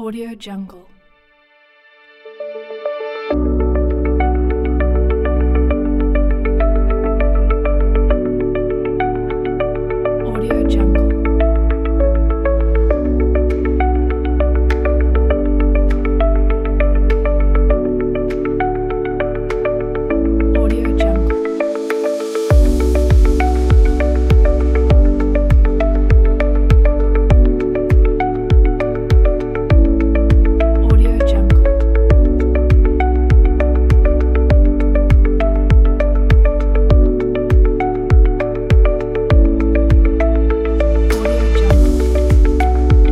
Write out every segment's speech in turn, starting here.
Audio Jungle. Audio Jungle. Audio Jungle. Audio Jungle. Audio Jungle.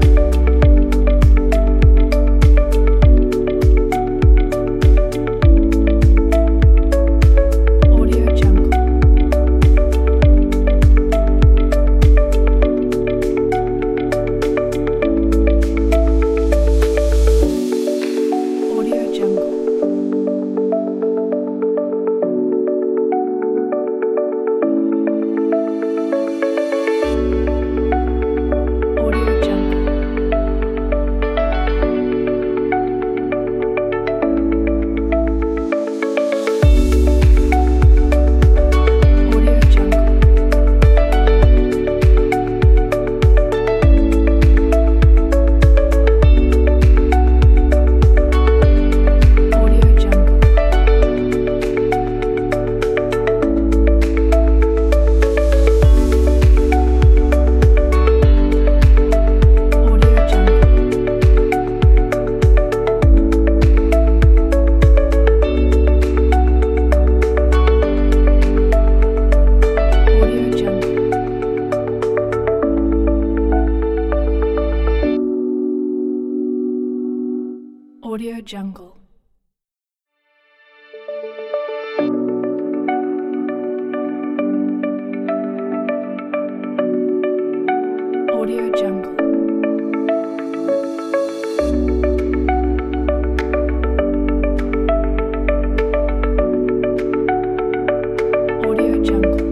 Audio Jungle. Audio Jungle. Audio Jungle. Audio Jungle. Audio Jungle. Audio Jungle. Audio Jungle. Audio Jungle. Audio Jungle. Audio Jungle.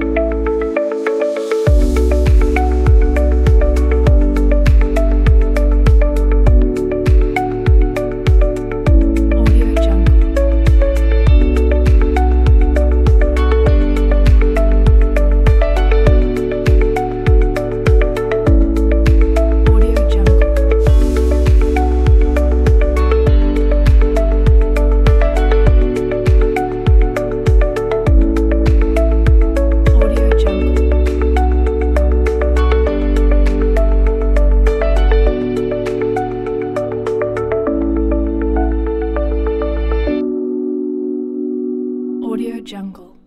Audio Jungle. Audio Jungle. Audio Jungle. Audio Jungle.